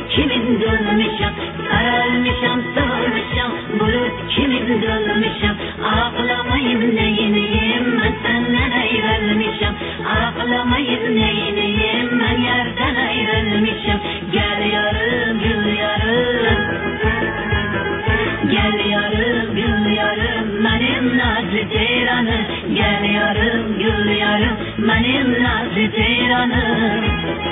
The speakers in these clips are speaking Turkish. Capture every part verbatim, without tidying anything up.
kimin dolmuşam, sarılmışam, sormuşam, bulut kimin dolmuşam, ağlamayım neyiniyim, ben senden ayrılmışam, ağlamayım neyiniyim, ben yerden ayrılmışam, gel yarım, gül yarım, gel yarım, gül yarım, benim nazlı ceyranım, gel yarım, gül yarım, benim nazlı ceyranım.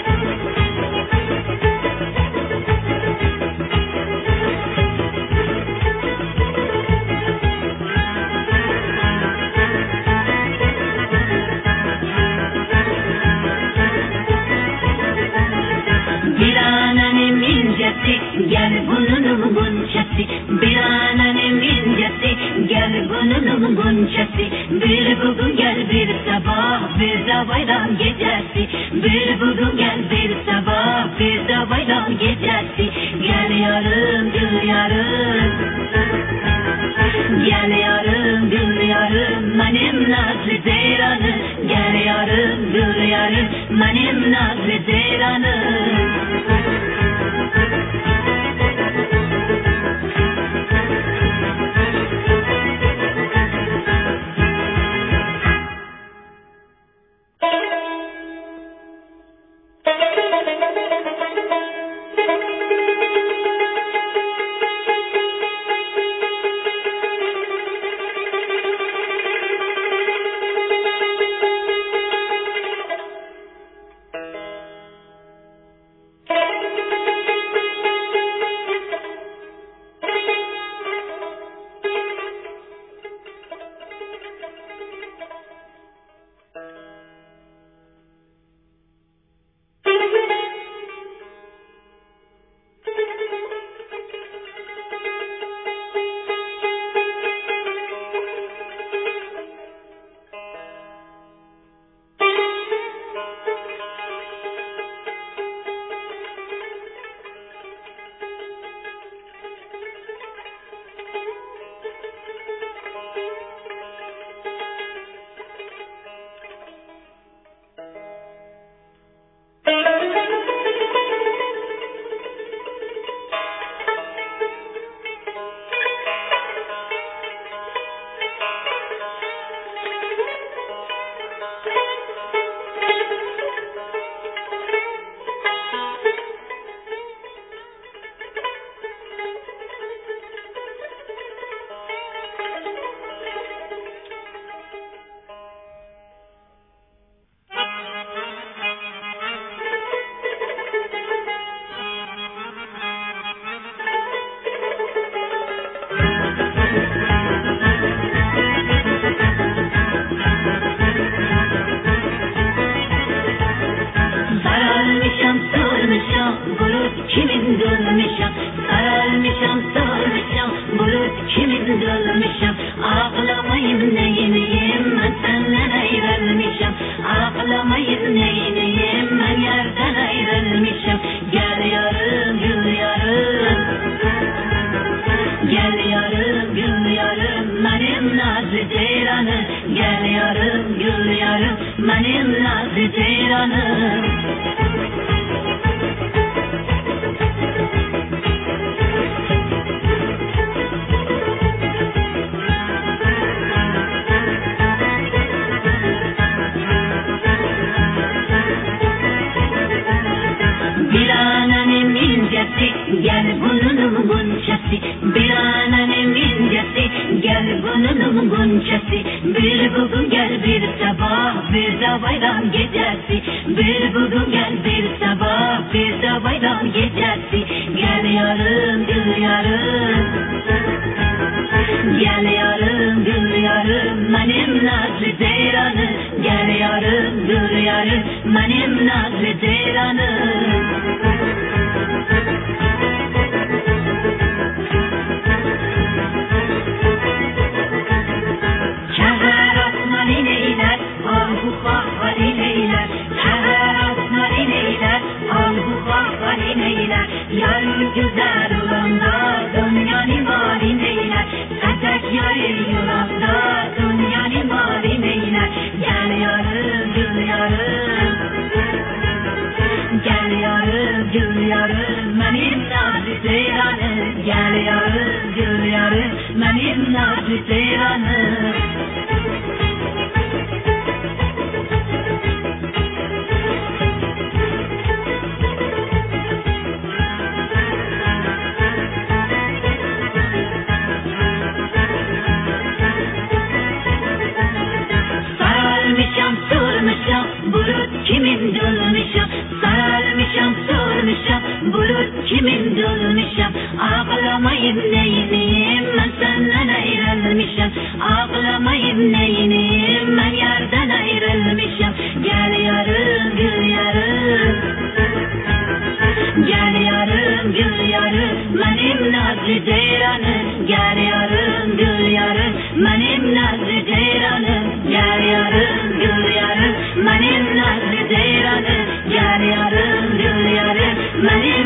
Bir ananem incesi, gel bunun gunçesi, bir ananem incesi, gel bunun gunçesi, bir bugün gel bir sabah, bir de bayram gecesi, bir bugün gel bir sabah, bir de bayram gecesi, gel yarım, gül yarım, gel yarım, gül yarım, benim nazlı ceyranım, gel yarım, gül yarım, benim nazlı ceyranım. Gel yarım, gül yarım, benim nazlı ceyranım, gel yarım gül yarım, benim nazlı ceyranım. Sarılmışam, sormuşam, bulut kimin dolmuşam. Sarılmışam, sormuşam, bulut kimin dolmuşam. Ağlamayım neyiniyim, ben senden ayrılmışam. Ağlamayım neyiniyim, ben yerden ayrılmışam. Gel yarım, gül yarım. Gel yarım, gül yarım, benim nazlı ceyranım. Gel yarım, gül yarım, benim nazlı ceyranım. Gel yarım, gül yarım, benim nazlı ceyranım. Gel yarım, gül yarım, benim